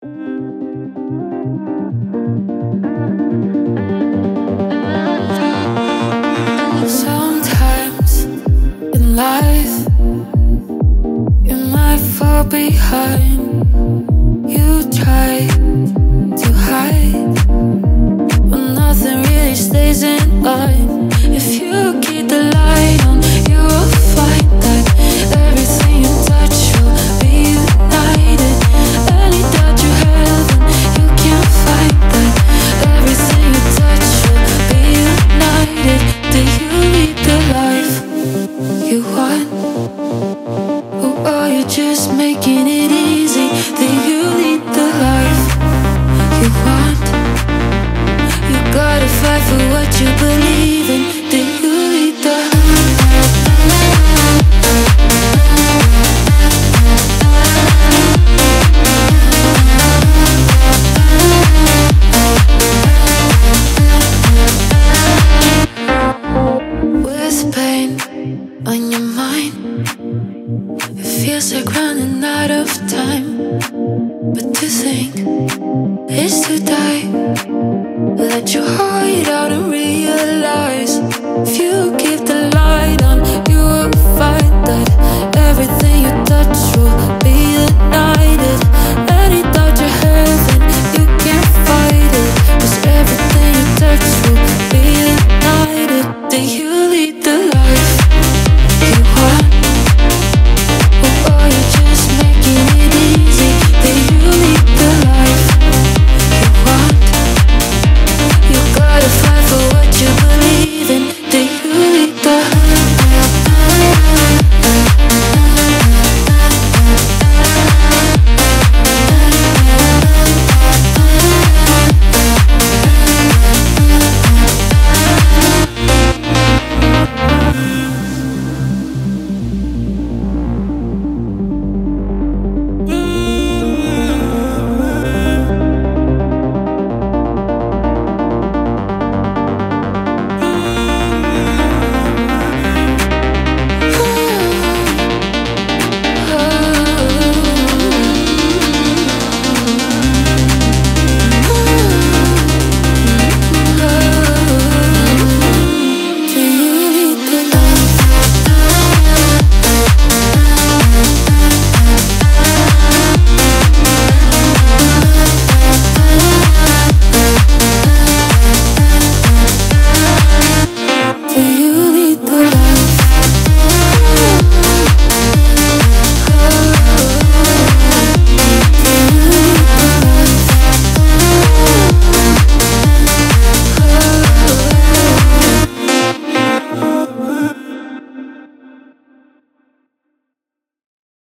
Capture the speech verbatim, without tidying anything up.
Sometimes in life you might fall behind. You try to hide, but nothing really stays in line. If you keep the light on, you will find that everything you touch will be united. Any doubt you have, and you can't fight that. Everything you touch will be united. Do you lead the life you want, or are you just making it easy? Do you lead the life you want? You gotta fight for what you believe in. Do you lead the with pain on your mind? It feels like running out of time, but to think it's